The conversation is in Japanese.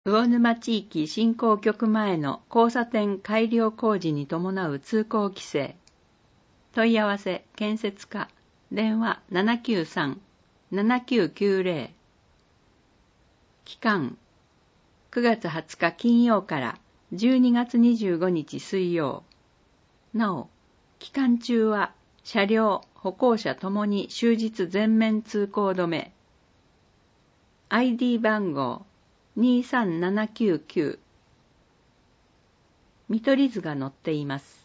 魚沼地域振興局前の交差点改良工事に伴う通行規制。問い合わせ建設課電話793-7990。期間9月20日金曜から12月25日水曜。なお、期間中は車両・歩行者ともに終日全面通行止め。ID 番号23799。見取り図が載っています。